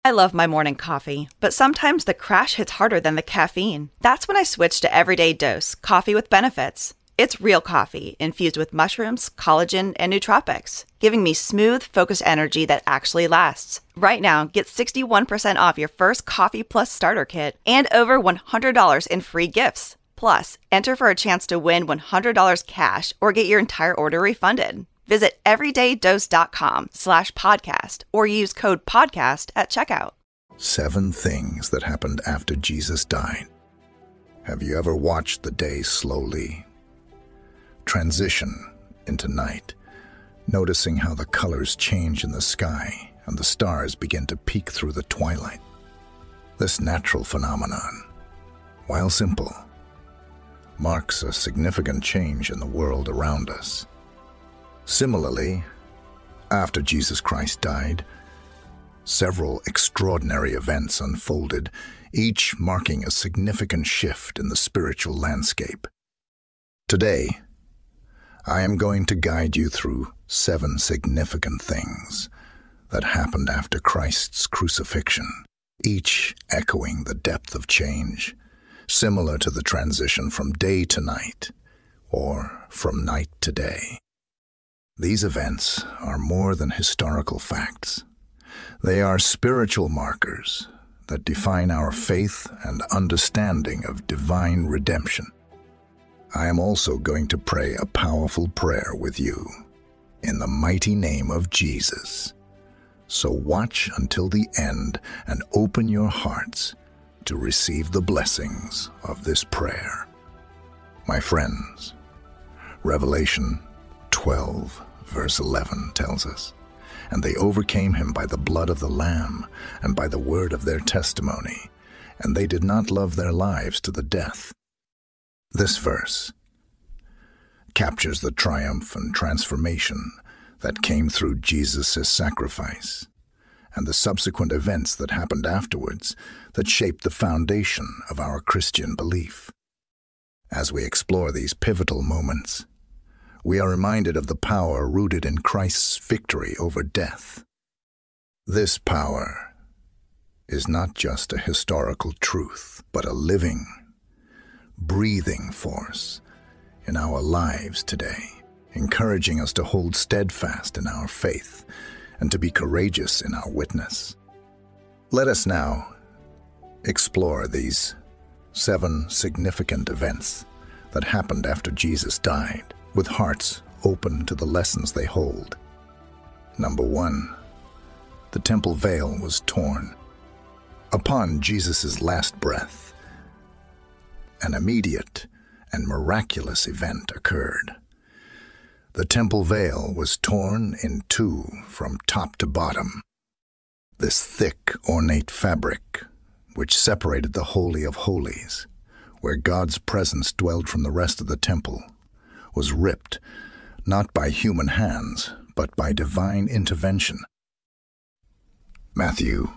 I love my morning coffee, but sometimes the crash hits harder than the caffeine. That's when I switch to Everyday Dose, coffee with benefits. It's real coffee, infused with mushrooms, collagen, and nootropics, giving me smooth, focused energy that actually lasts. Right now, get 61% off your first Coffee Plus starter kit and over $100 in free gifts. Plus, enter for a chance to win $100 cash or get your entire order refunded. Visit everydaydose.com/podcast or use code PODCAST at checkout. 7 things that happened after Jesus died. Have you ever watched the day slowly transition into night, noticing how the colors change in the sky and the stars begin to peek through the twilight? This natural phenomenon, while simple, marks a significant change in the world around us. Similarly, after Jesus Christ died, several extraordinary events unfolded, each marking a significant shift in the spiritual landscape. Today, I am going to guide you through 7 significant things that happened after Christ's crucifixion, each echoing the depth of change, similar to the transition from day to night, or from night to day. These events are more than historical facts. They are spiritual markers that define our faith and understanding of divine redemption. I am also going to pray a powerful prayer with you in the mighty name of Jesus. So watch until the end and open your hearts to receive the blessings of this prayer. My friends, Revelation 12, verse 11 tells us, "And they overcame him by the blood of the Lamb and by the word of their testimony, and they did not love their lives to the death." This verse captures the triumph and transformation that came through Jesus' sacrifice and the subsequent events that happened afterwards that shaped the foundation of our Christian belief. As we explore these pivotal moments, we are reminded of the power rooted in Christ's victory over death. This power is not just a historical truth, but a living, breathing force in our lives today, encouraging us to hold steadfast in our faith and to be courageous in our witness. Let us now explore these 7 significant events that happened after Jesus died, with hearts open to the lessons they hold. Number 1, the temple veil was torn. Upon Jesus' last breath, an immediate and miraculous event occurred. The temple veil was torn in 2 from top to bottom. This thick, ornate fabric, which separated the Holy of Holies, where God's presence dwelled from the rest of the temple, was ripped, not by human hands, but by divine intervention. Matthew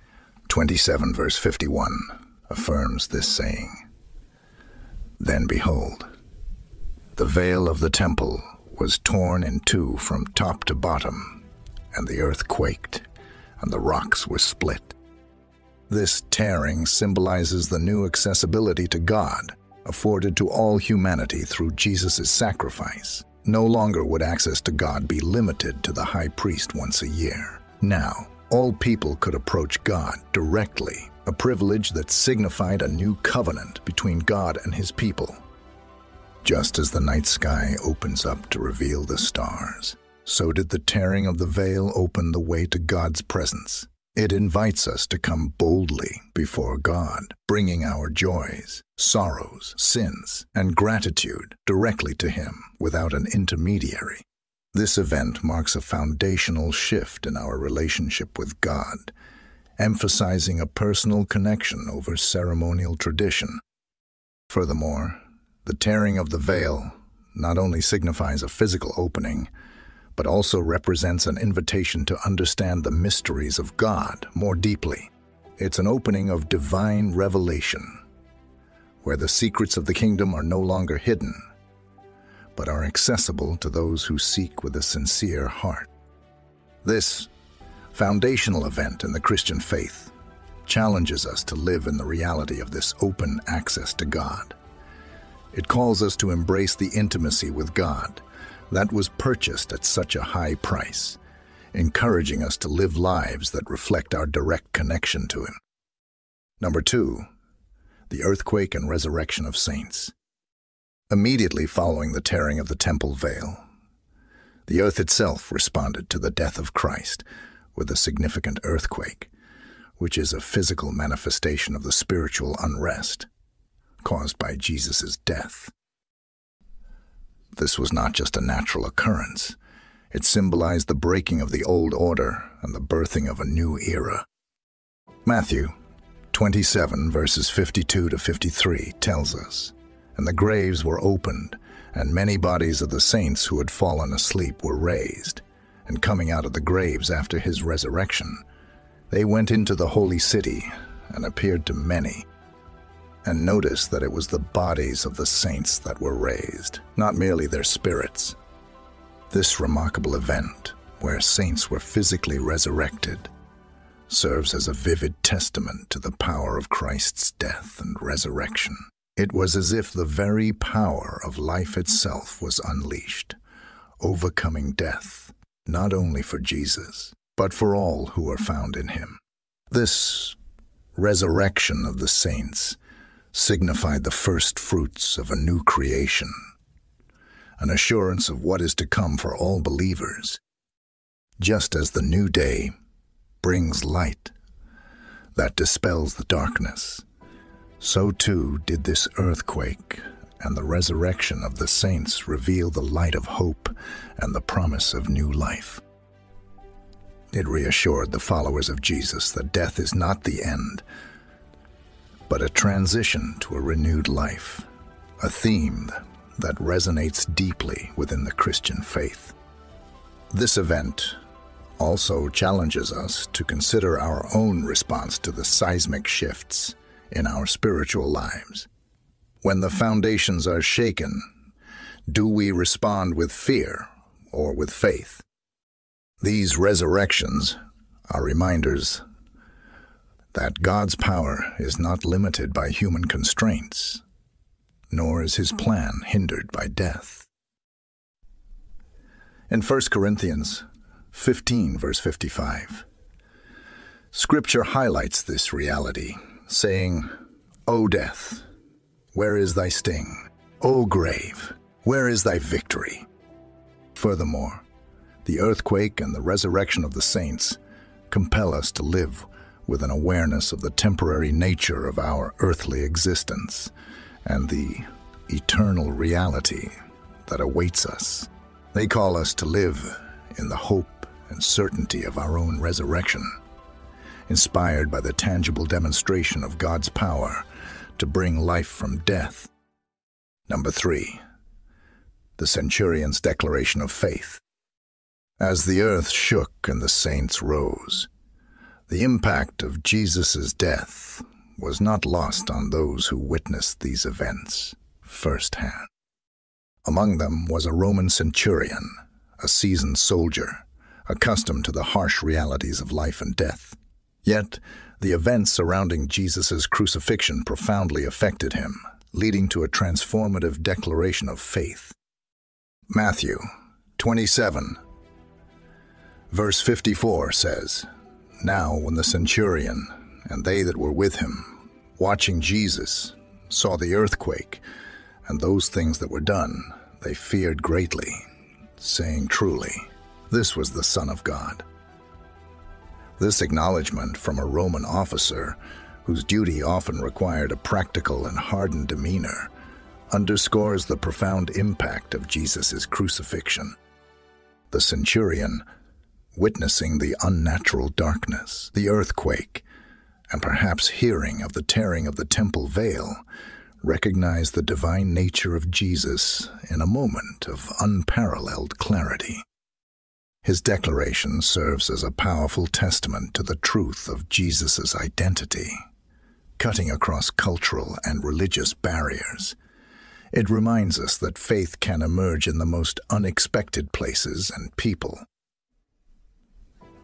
27, verse 51, affirms this saying. "Then behold, the veil of the temple was torn in 2 from top to bottom, and the earth quaked, and the rocks were split." This tearing symbolizes the new accessibility to God afforded to all humanity through Jesus' sacrifice. No longer would access to God be limited to the high priest once a year. Now, all people could approach God directly, a privilege that signified a new covenant between God and his people. Just as the night sky opens up to reveal the stars, so did the tearing of the veil open the way to God's presence. It invites us to come boldly before God, bringing our joys, sorrows, sins, and gratitude directly to him without an intermediary. This event marks a foundational shift in our relationship with God, emphasizing a personal connection over ceremonial tradition. Furthermore, the tearing of the veil not only signifies a physical opening, but also represents an invitation to understand the mysteries of God more deeply. It's an opening of divine revelation, where the secrets of the kingdom are no longer hidden, but are accessible to those who seek with a sincere heart. This foundational event in the Christian faith, challenges us to live in the reality of this open access to God. It calls us to embrace the intimacy with God that was purchased at such a high price, encouraging us to live lives that reflect our direct connection to Him. Number 2, the earthquake and resurrection of saints. Immediately following the tearing of the temple veil, the earth itself responded to the death of Christ with a significant earthquake, which is a physical manifestation of the spiritual unrest caused by Jesus' death. This was not just a natural occurrence. It symbolized the breaking of the old order and the birthing of a new era. Matthew 27, verses 52 to 53 tells us, "And the graves were opened, and many bodies of the saints who had fallen asleep were raised. And coming out of the graves after his resurrection, they went into the holy city and appeared to many." And notice that it was the bodies of the saints that were raised, not merely their spirits. This remarkable event, where saints were physically resurrected, serves as a vivid testament to the power of Christ's death and resurrection. It was as if the very power of life itself was unleashed, overcoming death, not only for Jesus, but for all who are found in Him. This resurrection of the saints signified the first fruits of a new creation, an assurance of what is to come for all believers. Just as the new day brings light that dispels the darkness, so too did this earthquake and the resurrection of the saints reveal the light of hope and the promise of new life. It reassured the followers of Jesus that death is not the end, but a transition to a renewed life, a theme that resonates deeply within the Christian faith. This event also challenges us to consider our own response to the seismic shifts in our spiritual lives. When the foundations are shaken, do we respond with fear or with faith? These resurrections are reminders that God's power is not limited by human constraints, nor is His plan hindered by death. In 1 Corinthians 15, verse 55, Scripture highlights this reality, saying, "O death, where is thy sting? O grave, where is thy victory?" Furthermore, the earthquake and the resurrection of the saints compel us to live with an awareness of the temporary nature of our earthly existence and the eternal reality that awaits us. They call us to live in the hope and certainty of our own resurrection, inspired by the tangible demonstration of God's power to bring life from death. Number 3, the centurion's declaration of faith. As the earth shook and the saints rose, the impact of Jesus' death was not lost on those who witnessed these events firsthand. Among them was a Roman centurion, a seasoned soldier, accustomed to the harsh realities of life and death. Yet, the events surrounding Jesus' crucifixion profoundly affected him, leading to a transformative declaration of faith. Matthew 27, verse 54 says, "Now when the centurion and they that were with him, watching Jesus, saw the earthquake and those things that were done, they feared greatly, saying, 'Truly, this was the Son of God.'" This acknowledgement from a Roman officer, whose duty often required a practical and hardened demeanor, underscores the profound impact of Jesus' crucifixion. The centurion, witnessing the unnatural darkness, the earthquake, and perhaps hearing of the tearing of the temple veil, recognized the divine nature of Jesus in a moment of unparalleled clarity. His declaration serves as a powerful testament to the truth of Jesus' identity, cutting across cultural and religious barriers. It reminds us that faith can emerge in the most unexpected places and people.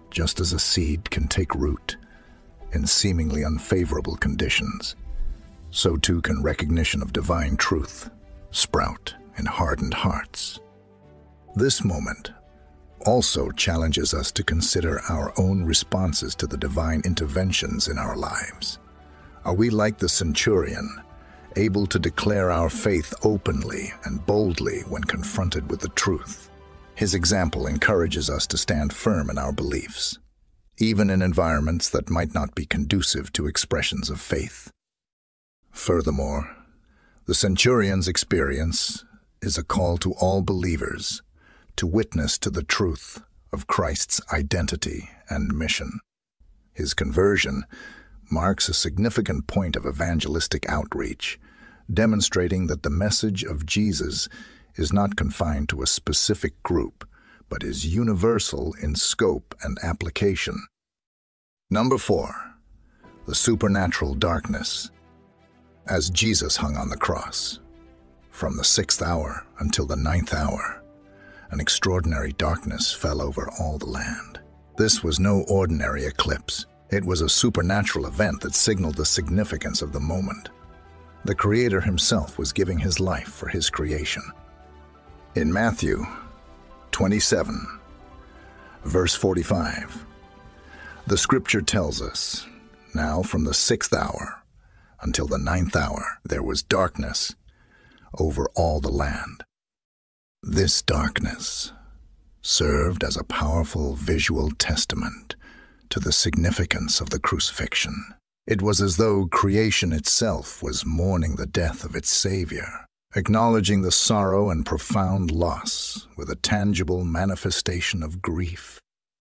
just as a seed can take root in seemingly unfavorable conditions, so too can recognition of divine truth sprout in hardened hearts. This moment also challenges us to consider our own responses to the divine interventions in our lives. Are we like the centurion, able to declare our faith openly and boldly when confronted with the truth? His example encourages us to stand firm in our beliefs, even in environments that might not be conducive to expressions of faith. Furthermore, the centurion's experience is a call to all believers to witness to the truth of Christ's identity and mission. His conversion marks a significant point of evangelistic outreach, demonstrating that the message of Jesus is not confined to a specific group, but is universal in scope and application. Number 4, the supernatural darkness. As Jesus hung on the cross, from the 6th hour until the 9th hour, an extraordinary darkness fell over all the land. This was no ordinary eclipse. It was a supernatural event that signaled the significance of the moment. The Creator himself was giving his life for his creation. In Matthew 27, verse 45, the scripture tells us, "Now from the 6th hour until the 9th hour there was darkness over all the land." This darkness served as a powerful visual testament to the significance of the crucifixion. It was as though creation itself was mourning the death of its Savior, acknowledging the sorrow and profound loss with a tangible manifestation of grief.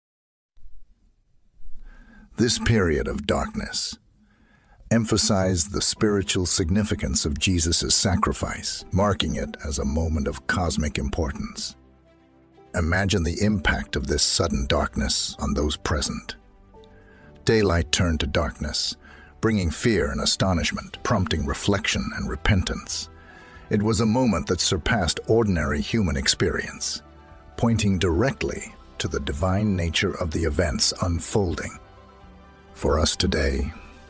This period of darkness emphasized the spiritual significance of Jesus' sacrifice, marking it as a moment of cosmic importance. Imagine the impact of this sudden darkness on those present. Daylight turned to darkness, bringing fear and astonishment, prompting reflection and repentance. It was a moment that surpassed ordinary human experience, pointing directly to the divine nature of the events unfolding. For us today,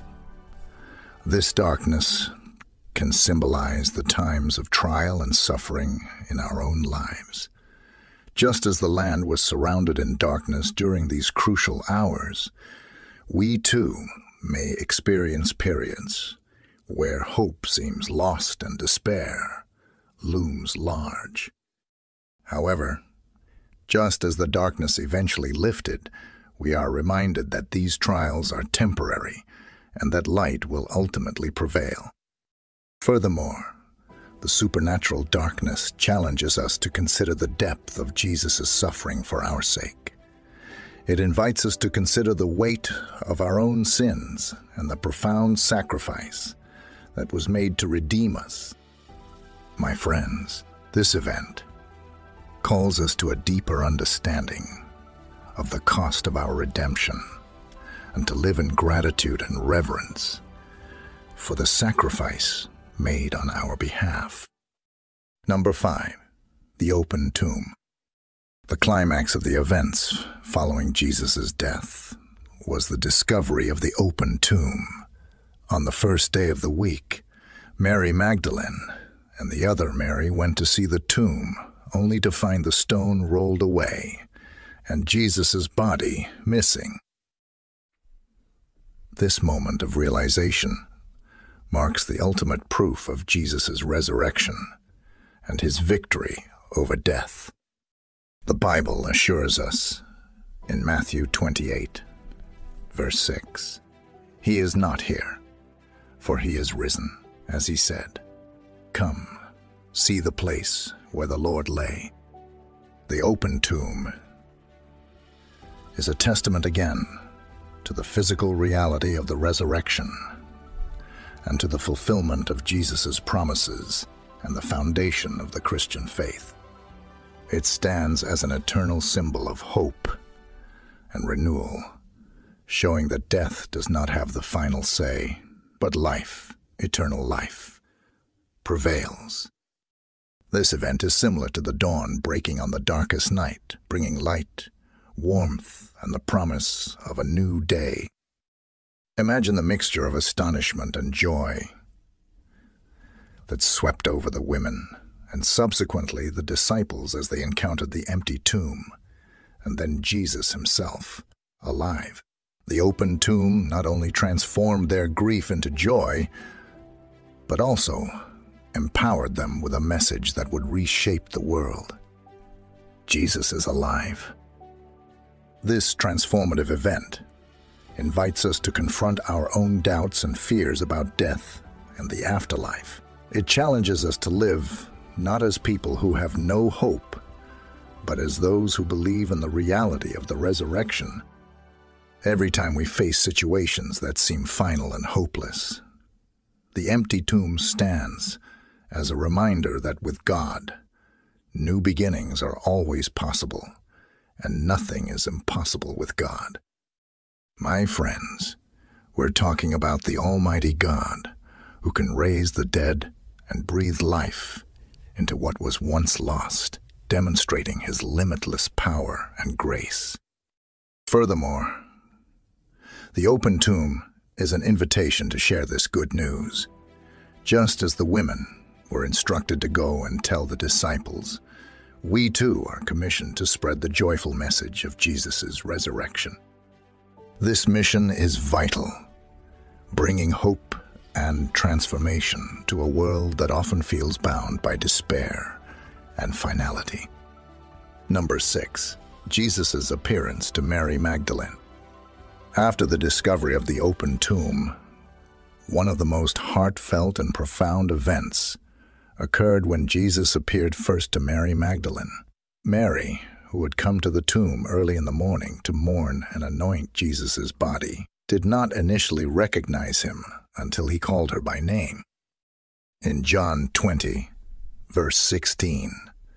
this darkness can symbolize the times of trial and suffering in our own lives. Just as the land was surrounded in darkness during these crucial hours, we too may experience periods where hope seems lost and despair looms large. However, just as the darkness eventually lifted, we are reminded that these trials are temporary and that light will ultimately prevail. Furthermore, the supernatural darkness challenges us to consider the depth of Jesus' suffering for our sake. It invites us to consider the weight of our own sins and the profound sacrifice that was made to redeem us. My friends, this event calls us to a deeper understanding of the cost of our redemption and to live in gratitude and reverence for the sacrifice made on our behalf. Number 5, the open tomb. The climax of the events following Jesus' death was the discovery of the open tomb. On the first day of the week, Mary Magdalene and the other Mary went to see the tomb, only to find the stone rolled away and Jesus' body missing. This moment of realization marks the ultimate proof of Jesus' resurrection and his victory over death. The Bible assures us in Matthew 28, verse 6, "He is not here, for he is risen, as he said. Come, see the place where the Lord lay." The open tomb is a testament again to the physical reality of the resurrection and to the fulfillment of Jesus' promises and the foundation of the Christian faith. It stands as an eternal symbol of hope and renewal, showing that death does not have the final say, but life, eternal life, prevails. This event is similar to the dawn breaking on the darkest night, bringing light warmth, and the promise of a new day. Imagine the mixture of astonishment and joy that swept over the women, and subsequently the disciples as they encountered the empty tomb, and then Jesus himself, alive. The open tomb not only transformed their grief into joy, but also empowered them with a message that would reshape the world. Jesus is alive. This transformative event invites us to confront our own doubts and fears about death and the afterlife. It challenges us to live not as people who have no hope, but as those who believe in the reality of the resurrection. Every time we face situations that seem final and hopeless, the empty tomb stands as a reminder that with God, new beginnings are always possible, and nothing is impossible with God. My friends, we're talking about the Almighty God, who can raise the dead and breathe life into what was once lost, demonstrating his limitless power and grace. Furthermore, the open tomb is an invitation to share this good news. Just as the women were instructed to go and tell the disciples, we too are commissioned to spread the joyful message of Jesus' resurrection. This mission is vital, bringing hope and transformation to a world that often feels bound by despair and finality. Number 6. Jesus' appearance to Mary Magdalene. After the discovery of the open tomb, one of the most heartfelt and profound events occurred when Jesus appeared first to Mary Magdalene. Mary, who had come to the tomb early in the morning to mourn and anoint Jesus' body, did not initially recognize him until he called her by name. In John 20, verse 16,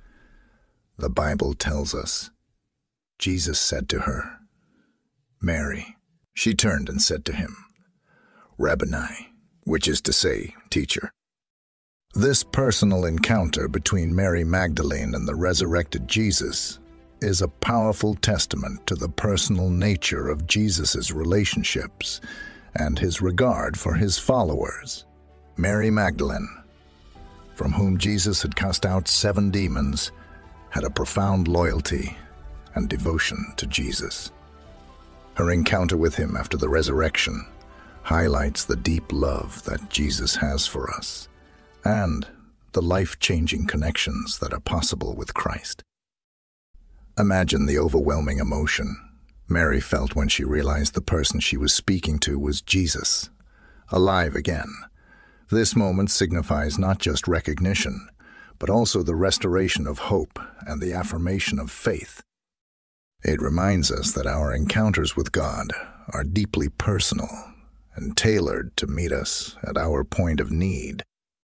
the Bible tells us, Jesus said to her, "Mary." She turned and said to him, "Rabboni," which is to say, teacher. This personal encounter between Mary Magdalene and the resurrected Jesus is a powerful testament to the personal nature of Jesus' relationships and his regard for his followers. Mary Magdalene, from whom Jesus had cast out 7 demons, had a profound loyalty and devotion to Jesus. Her encounter with him after the resurrection highlights the deep love that Jesus has for us and the life-changing connections that are possible with Christ. Imagine the overwhelming emotion Mary felt when she realized the person she was speaking to was Jesus, alive again. This moment signifies not just recognition, but also the restoration of hope and the affirmation of faith. It reminds us that our encounters with God are deeply personal and tailored to meet us at our point of need.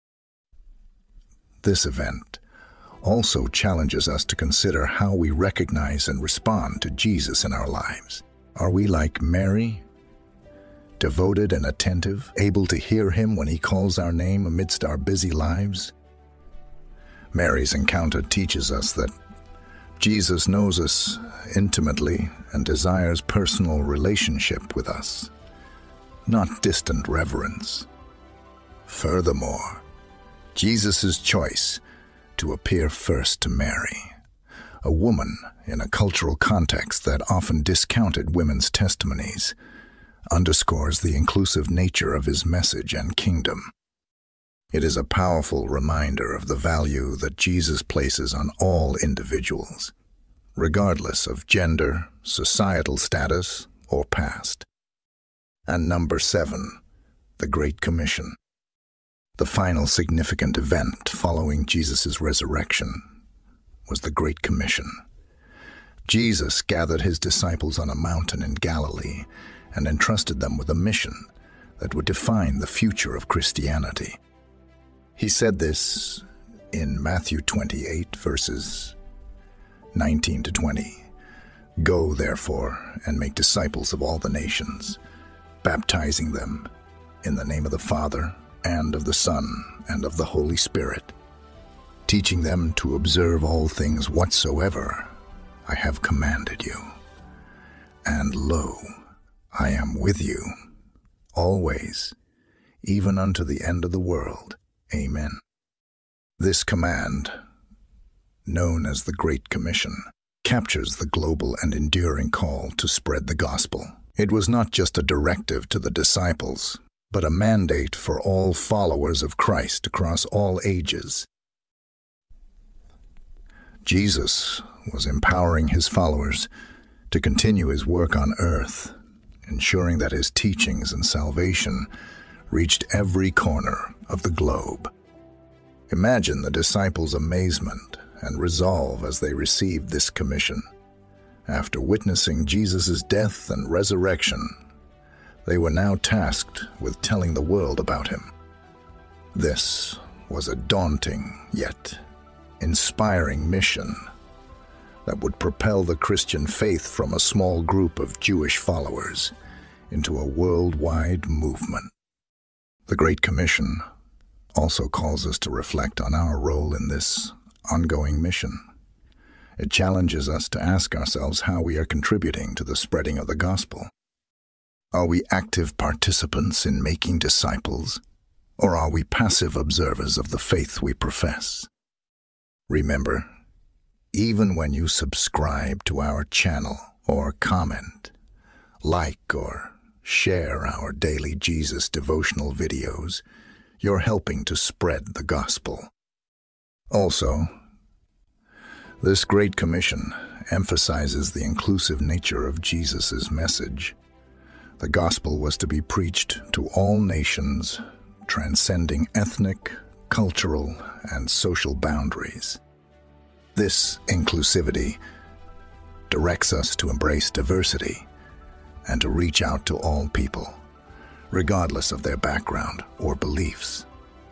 This event also challenges us to consider how we recognize and respond to Jesus in our lives. Are we like Mary, devoted and attentive, able to hear him when he calls our name amidst our busy lives? Mary's encounter teaches us that Jesus knows us intimately and desires personal relationship with us, not distant reverence. Furthermore, Jesus' choice to appear first to Mary, a woman in a cultural context that often discounted women's testimonies, underscores the inclusive nature of his message and kingdom. It is a powerful reminder of the value that Jesus places on all individuals, regardless of gender, societal status, or past. And number 7, the Great Commission. The final significant event following Jesus' resurrection was the Great Commission. Jesus gathered his disciples on a mountain in Galilee and entrusted them with a mission that would define the future of Christianity. He said this in Matthew 28, verses 19 to 20. "Go, therefore, and make disciples of all the nations, baptizing them in the name of the Father, and of the Son, and of the Holy Spirit, teaching them to observe all things whatsoever I have commanded you. And lo, I am with you, always, even unto the end of the world. Amen. This command, known as the Great Commission, captures the global and enduring call to spread the gospel. It was not just a directive to the disciples, but a mandate for all followers of Christ across all ages. Jesus was empowering his followers to continue his work on earth, ensuring that his teachings and salvation reached every corner of the globe. Imagine the disciples' amazement and resolve as they received this commission. After witnessing Jesus' death and resurrection, they were now tasked with telling the world about him. This was a daunting yet inspiring mission that would propel the Christian faith from a small group of Jewish followers into a worldwide movement. The Great Commission also calls us to reflect on our role in this ongoing mission. It challenges us to ask ourselves how we are contributing to the spreading of the gospel. Are we active participants in making disciples, or are we passive observers of the faith we profess? Remember, even when you subscribe to our channel or comment, like or share our daily Jesus devotional videos, you're helping to spread the gospel. Also, this Great Commission emphasizes the inclusive nature of Jesus' message. The gospel was to be preached to all nations, transcending ethnic, cultural, and social boundaries. This inclusivity directs us to embrace diversity and to reach out to all people, regardless of their background or beliefs.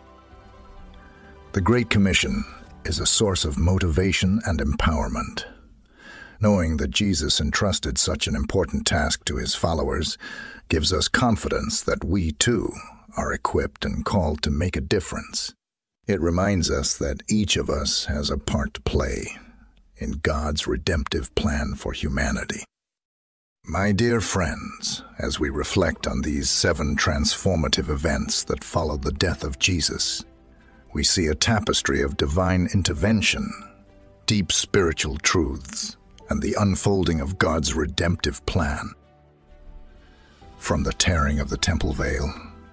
The Great Commission is a source of motivation and empowerment. Knowing that Jesus entrusted such an important task to his followers gives us confidence that we, too, are equipped and called to make a difference. It reminds us that each of us has a part to play in God's redemptive plan for humanity. My dear friends, as we reflect on these 7 transformative events that followed the death of Jesus, we see a tapestry of divine intervention, deep spiritual truths, and the unfolding of God's redemptive plan. From the tearing of the temple veil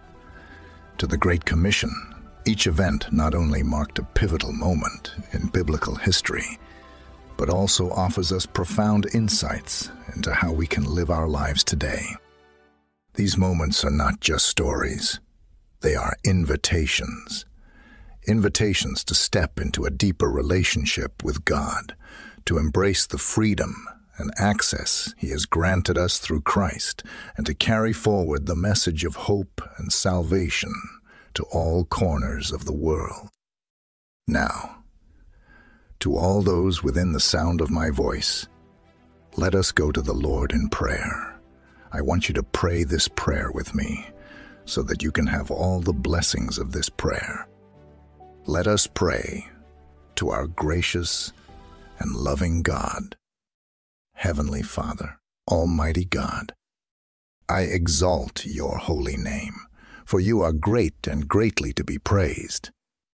to the Great Commission, each event not only marked a pivotal moment in biblical history, but also offers us profound insights into how we can live our lives today. These moments are not just stories. They are invitations. Invitations to step into a deeper relationship with God, to embrace the freedom and access he has granted us through Christ, and to carry forward the message of hope and salvation to all corners of the world. Now, to all those within the sound of my voice, let us go to the Lord in prayer. I want you to pray this prayer with me so that you can have all the blessings of this prayer. Let us pray to our gracious and loving God. Heavenly Father, Almighty God, I exalt your holy name, for you are great and greatly to be praised.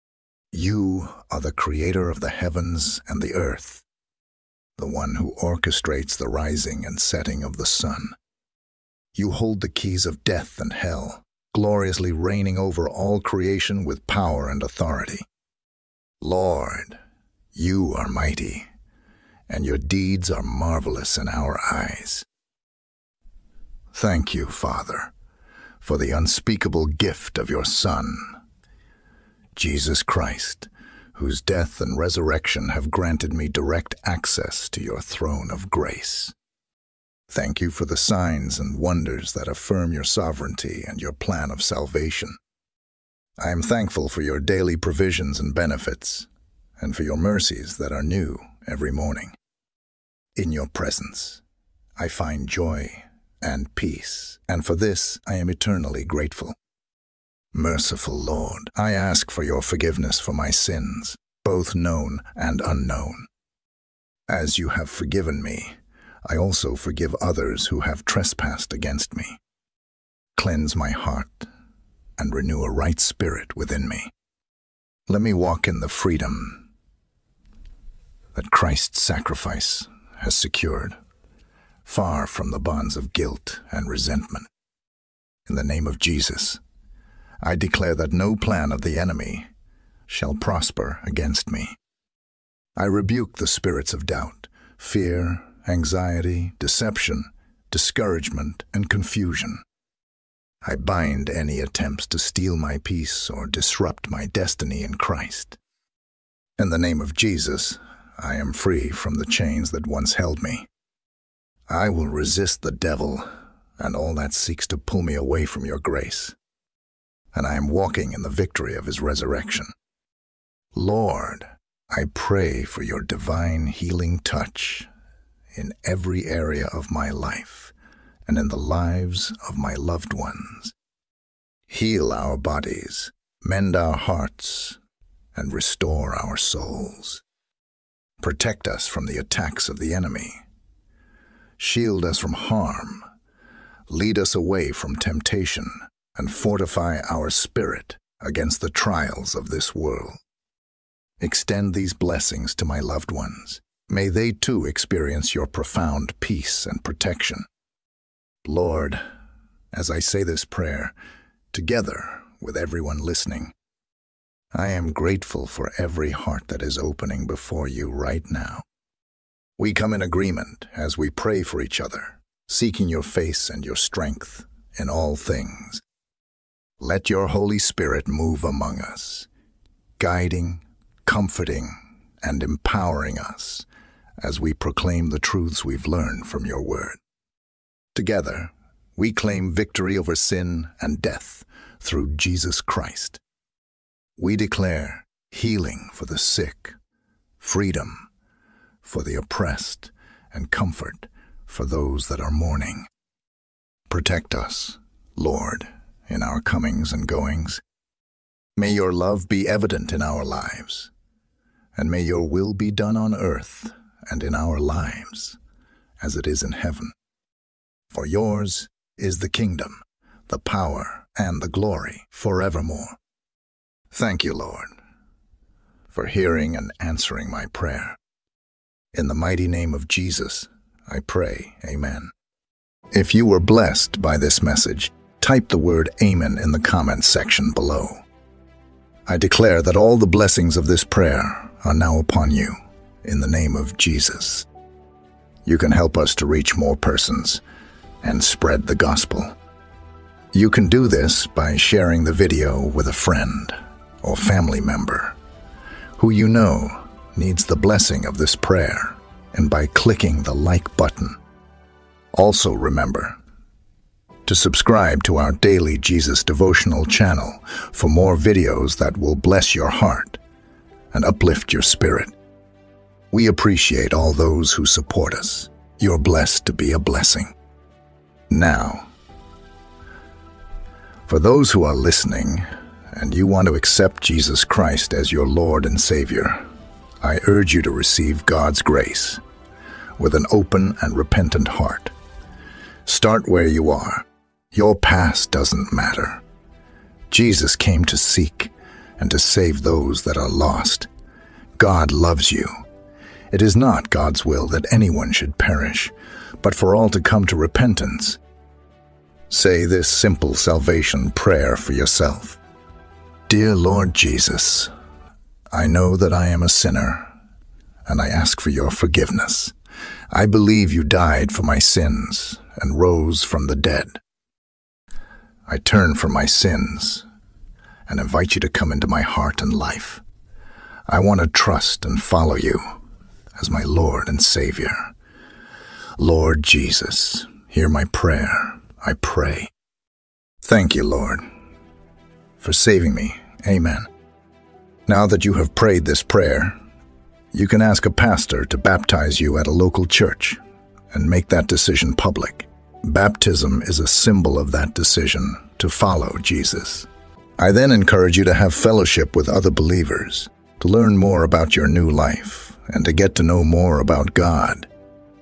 You are the creator of the heavens and the earth, the one who orchestrates the rising and setting of the sun. You hold the keys of death and hell, gloriously reigning over all creation with power and authority. Lord, you are mighty, and your deeds are marvelous in our eyes. Thank you, Father, for the unspeakable gift of your Son, Jesus Christ, whose death and resurrection have granted me direct access to your throne of grace. Thank you for the signs and wonders that affirm your sovereignty and your plan of salvation. I am thankful for your daily provisions and benefits, and for your mercies that are new every morning. In your presence, I find joy and peace, and for this I am eternally grateful. Merciful Lord, I ask for your forgiveness for my sins, both known and unknown. As you have forgiven me, I also forgive others who have trespassed against me. Cleanse my heart and renew a right spirit within me. Let me walk in the freedom that Christ's sacrifice has secured, far from the bonds of guilt and resentment. In the name of Jesus, I declare that no plan of the enemy shall prosper against me. I rebuke the spirits of doubt, fear, anxiety, deception, discouragement, and confusion. I bind any attempts to steal my peace or disrupt my destiny in Christ. In the name of Jesus, I am free from the chains that once held me. I will resist the devil and all that seeks to pull me away from your grace, and I am walking in the victory of his resurrection. Lord, I pray for your divine healing touch in every area of my life and in the lives of my loved ones. Heal our bodies, mend our hearts, and restore our souls. Protect us from the attacks of the enemy. Shield us from harm. Lead us away from temptation, and fortify our spirit against the trials of this world. Extend these blessings to my loved ones. May they too experience your profound peace and protection. Lord, as I say this prayer, together with everyone listening, I am grateful for every heart that is opening before you right now. We come in agreement as we pray for each other, seeking your face and your strength in all things. Let your Holy Spirit move among us, guiding, comforting, and empowering us as we proclaim the truths we've learned from your word. Together, we claim victory over sin and death through Jesus Christ. We declare healing for the sick, freedom for the oppressed, and comfort for those that are mourning. Protect us, Lord, in our comings and goings. May your love be evident in our lives, and may your will be done on earth and in our lives as it is in heaven. For yours is the kingdom, the power, and the glory forevermore. Thank you, Lord, for hearing and answering my prayer. In the mighty name of Jesus, I pray, amen. If you were blessed by this message, type the word amen in the comments section below. I declare that all the blessings of this prayer are now upon you, in the name of Jesus. You can help us to reach more persons and spread the gospel. You can do this by sharing the video with a friend or family member who you know needs the blessing of this prayer, and by clicking the like button. Also remember to subscribe to our daily Jesus devotional channel for more videos that will bless your heart and uplift your spirit. We appreciate all those who support us. You're blessed to be a blessing. Now, for those who are listening and you want to accept Jesus Christ as your Lord and Savior, I urge you to receive God's grace with an open and repentant heart. Start where you are. Your past doesn't matter. Jesus came to seek and to save those that are lost. God loves you. It is not God's will that anyone should perish, but for all to come to repentance. Say this simple salvation prayer for yourself. Dear Lord Jesus, I know that I am a sinner, and I ask for your forgiveness. I believe you died for my sins and rose from the dead. I turn from my sins and invite you to come into my heart and life. I want to trust and follow you as my Lord and Savior. Lord Jesus, hear my prayer, I pray. Thank you, Lord, for saving me. Amen. Now that you have prayed this prayer, you can ask a pastor to baptize you at a local church and make that decision public. Baptism is a symbol of that decision to follow Jesus. I then encourage you to have fellowship with other believers, to learn more about your new life, and to get to know more about God.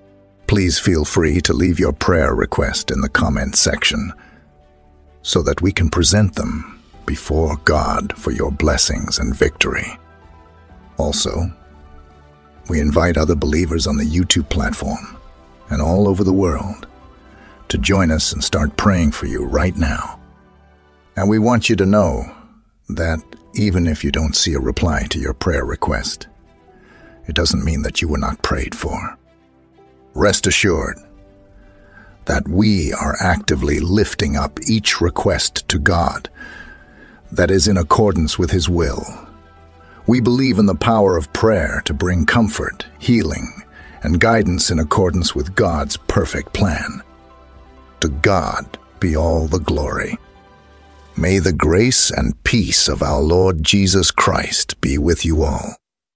Please feel free to leave your prayer request in the comment section so that we can present them before God for your blessings and victory. Also, we invite other believers on the YouTube platform and all over the world to join us and start praying for you right now. And we want you to know that even if you don't see a reply to your prayer request, it doesn't mean that you were not prayed for. Rest assured that we are actively lifting up each request to God that is in accordance with His will. We believe in the power of prayer to bring comfort, healing, and guidance in accordance with God's perfect plan. To God be all the glory. May the grace and peace of our Lord Jesus Christ be with you all.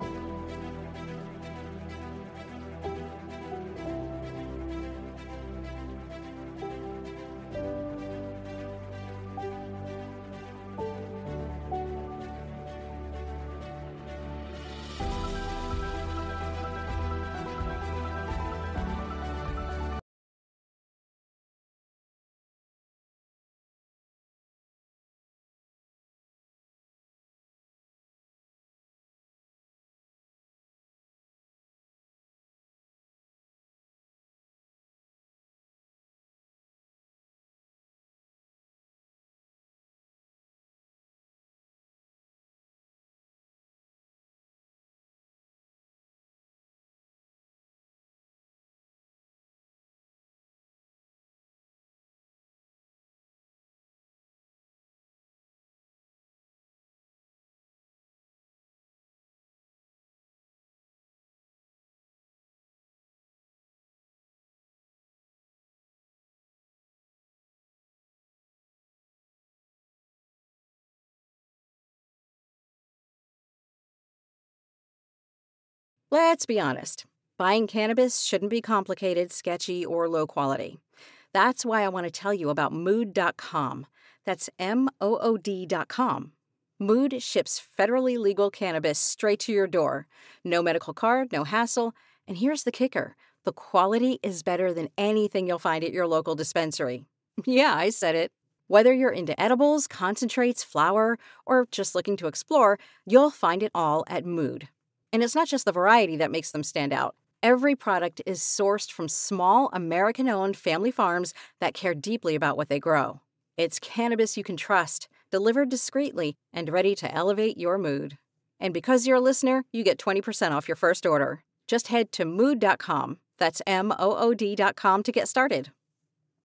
Let's be honest. Buying cannabis shouldn't be complicated, sketchy, or low quality. That's why I want to tell you about Mood.com. That's MOOD.com. Mood ships federally legal cannabis straight to your door. No medical card, no hassle. And here's the kicker. The quality is better than anything you'll find at your local dispensary. Yeah, I said it. Whether you're into edibles, concentrates, flower, or just looking to explore, you'll find it all at Mood. And it's not just the variety that makes them stand out. Every product is sourced from small, American-owned family farms that care deeply about what they grow. It's cannabis you can trust, delivered discreetly, and ready to elevate your mood. And because you're a listener, you get 20% off your first order. Just head to Mood.com. That's MOOD.com to get started.